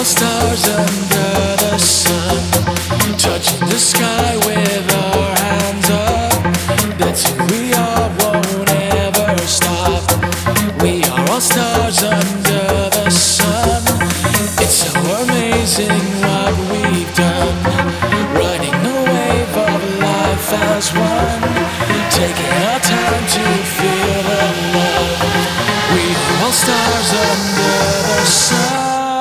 stars under the sun, touching the sky with our hands up. That's who we are, won't ever stop. We are all stars under the sun. It's so amazing what we've done, riding the wave of life as one, taking our time to feel the love. We are all stars under the sun.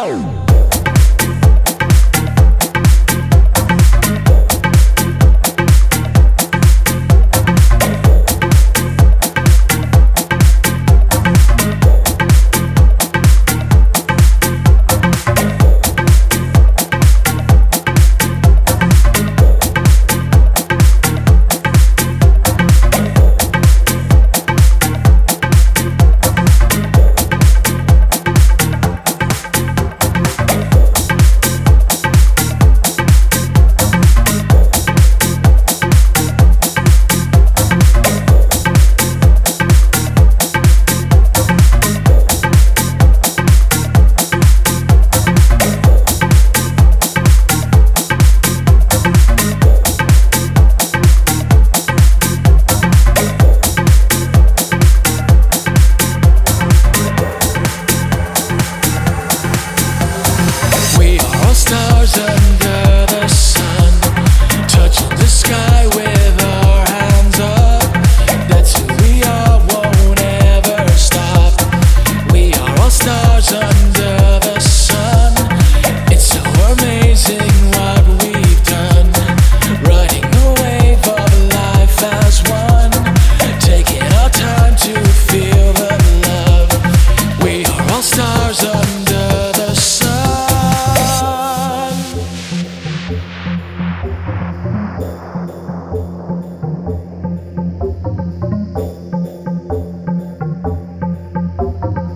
Stars under the sun, touching the sky with our hands up. That's who we are, won't ever stop. We are all stars under the sun. It's so amazing what we've done, riding the wave of life as one, taking our time to feel the love. We are all stars under the sun.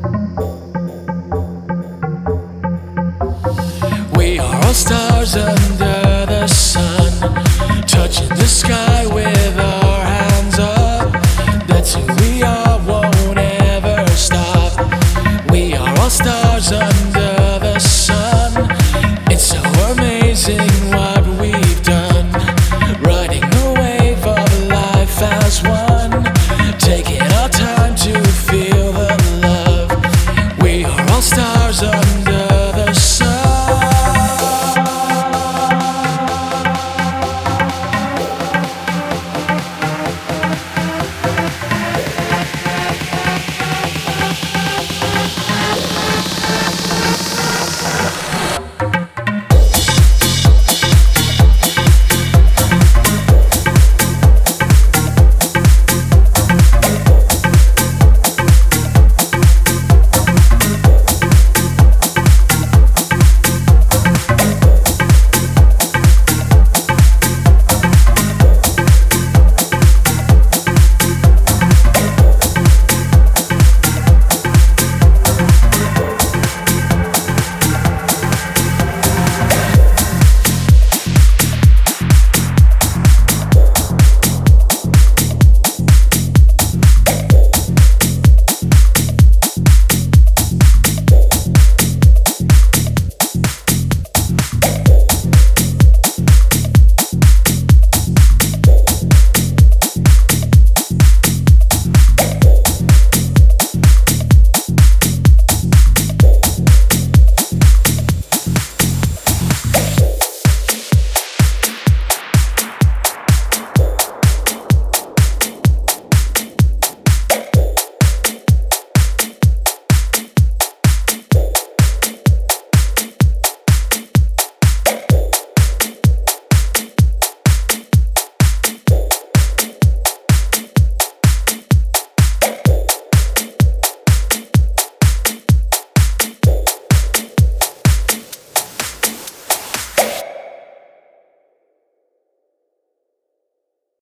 We are all stars under